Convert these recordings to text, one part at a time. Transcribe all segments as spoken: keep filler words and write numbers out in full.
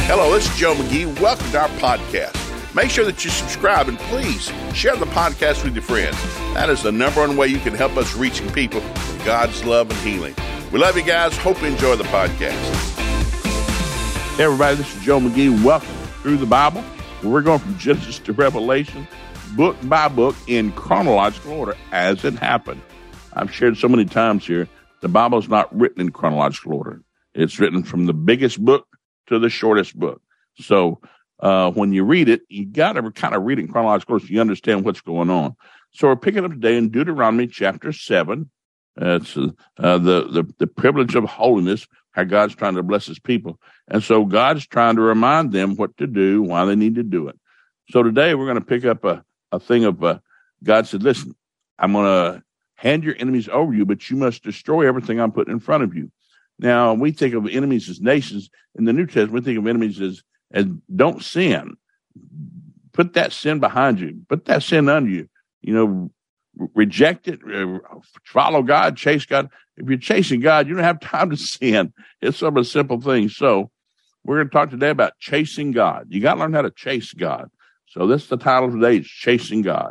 Hello, this is Joe McGee. Welcome to our podcast. Make sure that you subscribe and please share the podcast with your friends. That is the number one way you can help us reaching people with God's love and healing. We love you guys. Hope you enjoy the podcast. Hey, everybody, this is Joe McGee. Welcome through the Bible. We're going from Genesis to Revelation, book by book, in chronological order as it happened. I've shared so many times here, the Bible is not written in chronological order. It's written from the biggest book to the shortest book. So uh, when you read it, you got to kind of read it in chronological order so you understand what's going on. So we're picking up today in Deuteronomy chapter seven. Uh, it's uh, the, the, the privilege of holiness, how God's trying to bless his people. And so God's trying to remind them what to do, why they need to do it. So today we're going to pick up a, a thing of uh, God said, listen, I'm going to hand your enemies over you, but you must destroy everything I'm putting in front of you. Now, we think of enemies as nations. In the New Testament, we think of enemies as, as don't sin. Put that sin behind you. Put that sin under you. You know, reject it. Uh, follow God. Chase God. If you're chasing God, you don't have time to sin. It's some of the simple things. So we're going to talk today about chasing God. You got to learn how to chase God. So this is the title today. It's Chasing God.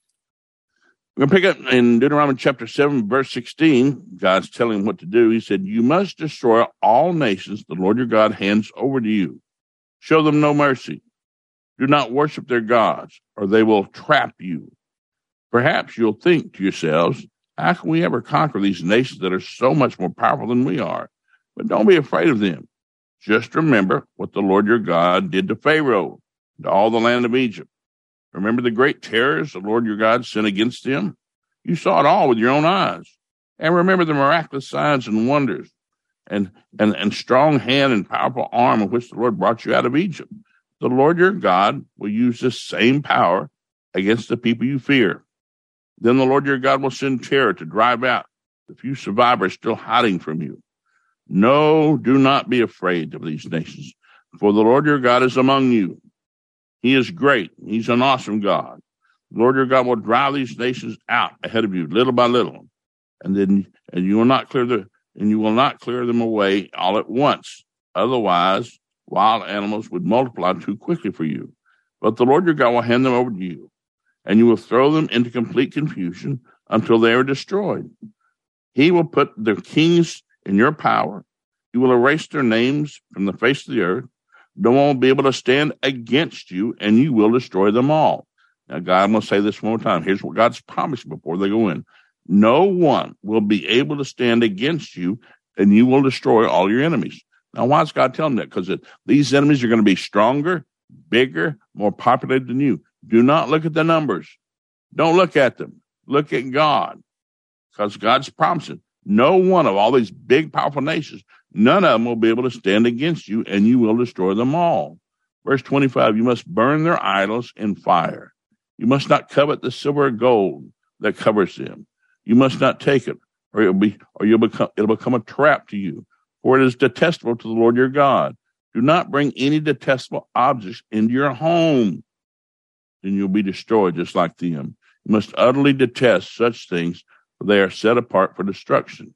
We're going to pick up in Deuteronomy chapter seven, verse sixteen. God's telling him what to do. He said, you must destroy all nations the Lord your God hands over to you. Show them no mercy. Do not worship their gods, or they will trap you. Perhaps you'll think to yourselves, how can we ever conquer these nations that are so much more powerful than we are? But don't be afraid of them. Just remember what the Lord your God did to Pharaoh, to all the land of Egypt. Remember the great terrors the Lord your God sent against them? You saw it all with your own eyes. And remember the miraculous signs and wonders and, and, and strong hand and powerful arm of which the Lord brought you out of Egypt. The Lord your God will use this same power against the people you fear. Then the Lord your God will send terror to drive out the few survivors still hiding from you. No, do not be afraid of these nations, for the Lord your God is among you. He is great. He's an awesome God. The Lord your God will drive these nations out ahead of you, little by little, and then and you will not clear the and you will not clear them away all at once. Otherwise, wild animals would multiply too quickly for you. But the Lord your God will hand them over to you, and you will throw them into complete confusion until they are destroyed. He will put their kings in your power. You will erase their names from the face of the earth. No one will be able to stand against you, and you will destroy them all. Now, God, I'm going to say this one more time. Here's what God's promised before they go in. No one will be able to stand against you, and you will destroy all your enemies. Now, why is God telling that? Because these enemies are going to be stronger, bigger, more populated than you. Do not look at the numbers. Don't look at them. Look at God, because God's promising. No one of all these big, powerful nations, none of them will be able to stand against you, and you will destroy them all. Verse twenty-five, you must burn their idols in fire. You must not covet the silver or gold that covers them. You must not take it, or it'll be, or you'll become, it'll become a trap to you, for it is detestable to the Lord your God. Do not bring any detestable objects into your home, then you'll be destroyed just like them. You must utterly detest such things, for they are set apart for destruction.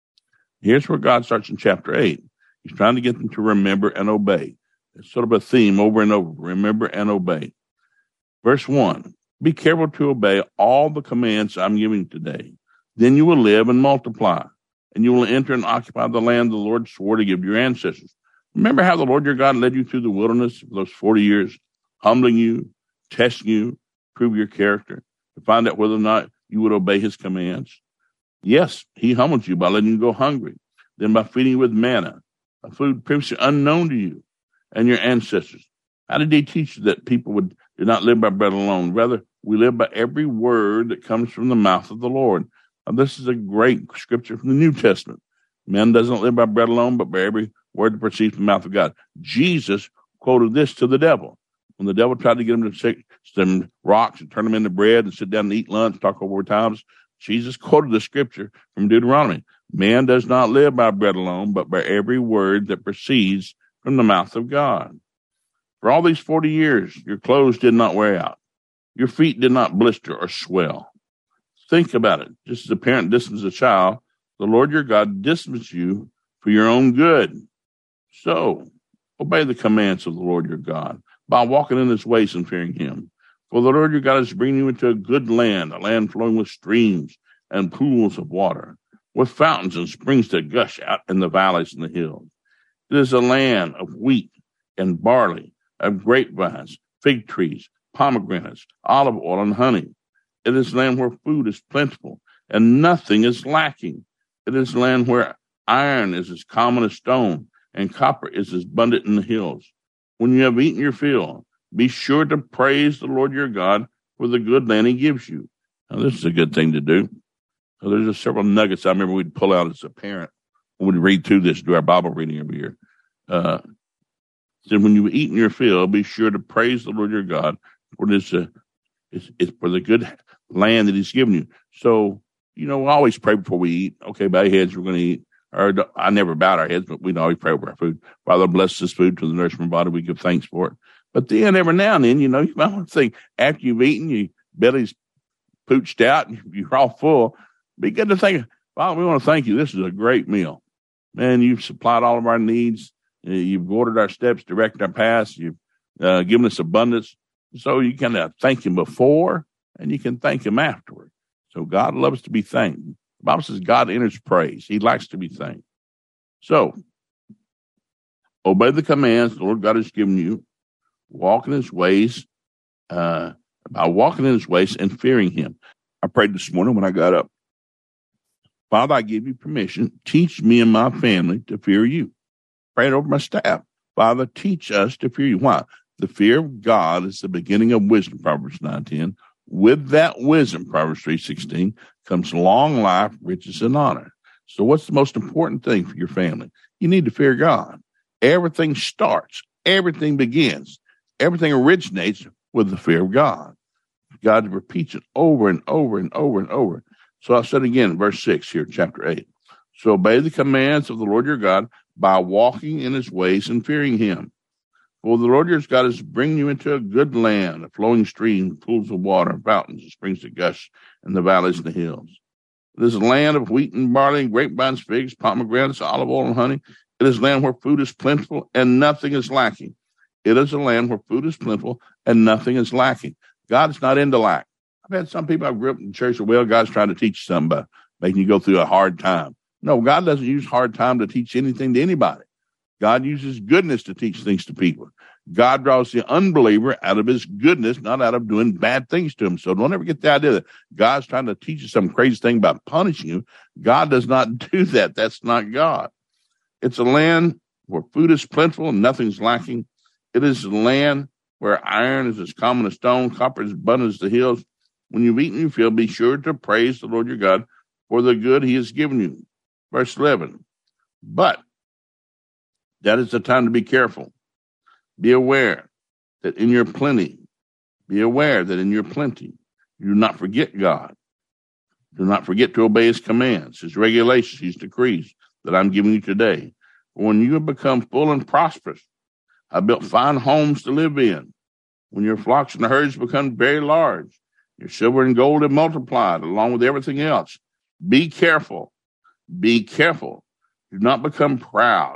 Here's where God starts in chapter eight. He's trying to get them to remember and obey. It's sort of a theme over and over. Remember and obey. Verse one, be careful to obey all the commands I'm giving today. Then you will live and multiply, and you will enter and occupy the land the Lord swore to give to your ancestors. Remember how the Lord your God led you through the wilderness for those forty years, humbling you, testing you, prove your character, to find out whether or not you would obey his commands. Yes, he humbled you by letting you go hungry, then by feeding you with manna, a food previously unknown to you and your ancestors. How did he teach you that people would do not live by bread alone? Rather, we live by every word that comes from the mouth of the Lord. Now, this is a great scripture from the New Testament. Man doesn't live by bread alone, but by every word that proceeds from the mouth of God. Jesus quoted this to the devil. When the devil tried to get him to take some rocks and turn them into bread and sit down and eat lunch, talk over times, Jesus quoted the scripture from Deuteronomy. Man does not live by bread alone, but by every word that proceeds from the mouth of God. For all these forty years, your clothes did not wear out. Your feet did not blister or swell. Think about it. Just as a parent disciplines a child, the Lord your God disciplines you for your own good. So, Obey the commands of the Lord your God by walking in his ways and fearing him. For the Lord your God is bringing you into a good land, a land flowing with streams and pools of water, with fountains and springs that gush out in the valleys and the hills. It is a land of wheat and barley, of grapevines, fig trees, pomegranates, olive oil, and honey. It is land where food is plentiful and nothing is lacking. It is land where iron is as common as stone and copper is as abundant in the hills. When you have eaten your fill, be sure to praise the Lord your God for the good land he gives you. Now, this is a good thing to do. So there's just several nuggets I remember we'd pull out as a parent when we'd read through this, do our Bible reading every year. Uh, so when you've eaten your fill, be sure to praise the Lord your God for this. Uh, it's, it's for the good land that he's given you. So, you know, we always pray before we eat. Okay, bow your heads, we're going to eat. Or I never bowed our heads, but we'd always pray over our food. Father, bless this food to the nourishment body. We give thanks for it. But then every now and then, you know, you might want to think after you've eaten, your belly's pooched out, and you're all full. Be good to think, Father, we want to thank you. This is a great meal. Man, you've supplied all of our needs. You've ordered our steps, directed our paths. You've uh, given us abundance. So you can uh, thank him before and you can thank him afterward. So God loves to be thanked. The Bible says God enters praise. He likes to be thanked. So obey the commands the Lord God has given you. Walk in his ways, uh, by walking in his ways and fearing him. I prayed this morning when I got up. Father, I give you permission. Teach me and my family to fear you. Praying over my staff. Father, teach us to fear you. Why? The fear of God is the beginning of wisdom, Proverbs nine ten. With that wisdom, Proverbs three sixteen, comes long life, riches, and honor. So what's the most important thing for your family? You need to fear God. Everything starts. Everything begins. Everything originates with the fear of God. God repeats it over and over and over and over. So I said again in verse six here, chapter eight. So obey the commands of the Lord your God by walking in his ways and fearing him. For the Lord your God is bringing you into a good land, a flowing stream, pools of water, fountains, and springs that gush in the valleys and the hills. It is a land of wheat and barley, grapevines, figs, pomegranates, olive oil, and honey. It is a land where food is plentiful and nothing is lacking. It is a land where food is plentiful and nothing is lacking. God is not into lack. I've had some people I grew up in the church say, well, God's trying to teach you something about making you go through a hard time. No, God doesn't use hard time to teach anything to anybody. God uses goodness to teach things to people. God draws the unbeliever out of his goodness, not out of doing bad things to him. So don't ever get the idea that God's trying to teach you some crazy thing about punishing you. God does not do that. That's not God. It's a land where food is plentiful and nothing's lacking. It is a land where iron is as common as stone, copper is abundant as the hills. When you've eaten your fill, be sure to praise the Lord your God for the good he has given you. Verse eleven. But that is the time to be careful. Be aware that in your plenty, be aware that in your plenty, you do not forget God. Do not forget to obey his commands, his regulations, his decrees that I'm giving you today. When you have become full and prosperous, I built fine homes to live in. When your flocks and herds become very large, your silver and gold have multiplied along with everything else. Be careful. Be careful. Do not become proud.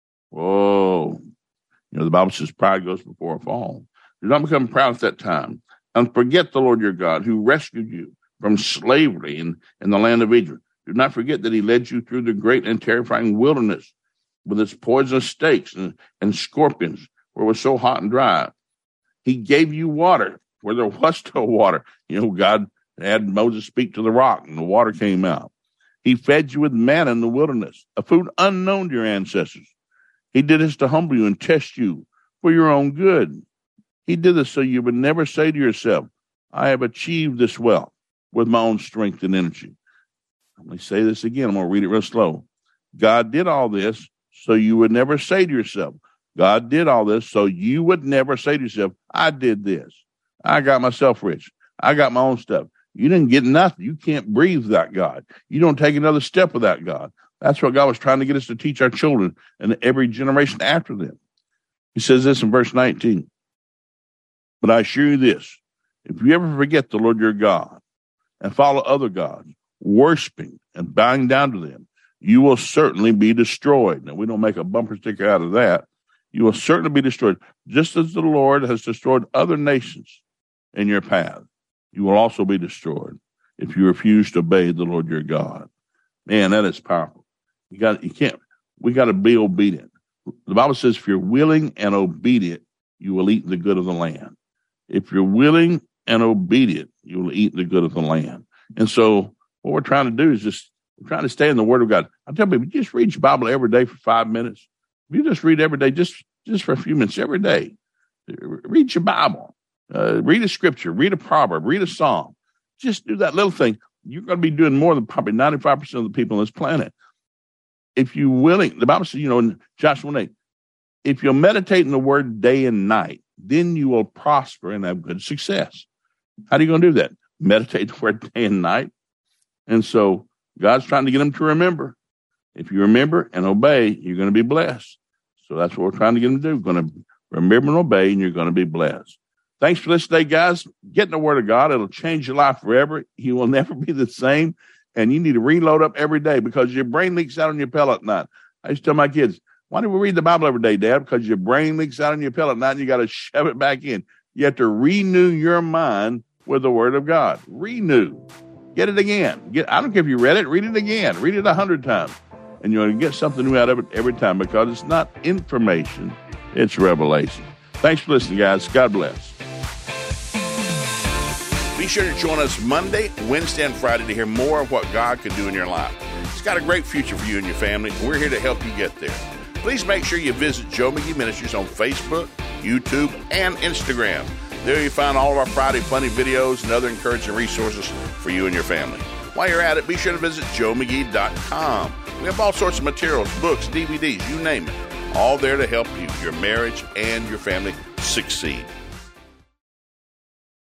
Whoa. You know, the Bible says pride goes before a fall. Do not become proud at that time. And forget the Lord your God who rescued you from slavery in, in the land of Egypt. Do not forget that he led you through the great and terrifying wilderness with its poisonous snakes and, and scorpions where it was so hot and dry. He gave you water where there was no water. You know, God had Moses speak to the rock and the water came out. He fed you with manna in the wilderness, a food unknown to your ancestors. He did this to humble you and test you for your own good. He did this so you would never say to yourself, I have achieved this wealth with my own strength and energy. Let me say this again. I'm going to read it real slow. God did all this so you would never say to yourself, God did all this so you would never say to yourself, I did this. I got myself rich. I got my own stuff. You didn't get nothing. You can't breathe without God. You don't take another step without God. That's what God was trying to get us to teach our children and every generation after them. He says this in verse nineteen. But I assure you this, if you ever forget the Lord your God and follow other gods, worshiping and bowing down to them, you will certainly be destroyed. Now, we don't make a bumper sticker out of that. you will certainly be destroyed. Just as the Lord has destroyed other nations in your path, you will also be destroyed if you refuse to obey the Lord your God. Man, that is powerful. You got, you can't, we got to be obedient. The Bible says, if you're willing and obedient, you will eat the good of the land. If you're willing and obedient, you will eat the good of the land. And so what we're trying to do is just, we're trying to stay in the Word of God. I tell people, just read your Bible every day for five minutes. If you just read every day, just, just for a few minutes every day, read your Bible, uh, read a scripture, read a proverb, read a psalm. Just do that little thing. You're going to be doing more than probably ninety-five percent of the people on this planet. If you're willing, the Bible says, you know, in Joshua one eight, if you'll meditate in the Word day and night, then you will prosper and have good success. How are you going to do that? Meditate the Word day and night. And so God's trying to get them to remember. If you remember and obey, you're going to be blessed. So that's what we're trying to get them to do. We're going to remember and obey, and you're going to be blessed. Thanks for listening today, guys. Get in the Word of God. It'll change your life forever. You will never be the same. And you need to reload up every day because your brain leaks out on your pillow at night. I used to tell my kids, why do we read the Bible every day, Dad? Because your brain leaks out on your pillow at night and you got to shove it back in. You have to renew your mind with the Word of God. Renew. Get it again. Get. I don't care if you read it. Read it again. Read it a hundred times. And you're going to get something new out of it every time because it's not information. It's revelation. Thanks for listening, guys. God bless. Be sure to join us Monday, Wednesday, and Friday to hear more of what God can do in your life. He's got a great future for you and your family, and we're here to help you get there. Please make sure you visit Joe McGee Ministries on Facebook, YouTube, and Instagram. There you find all of our Friday funny videos and other encouraging resources for you and your family. While you're at it, be sure to visit joe mcgee dot com. We have all sorts of materials, books, D V Ds, you name it, all there to help you, your marriage, and your family succeed.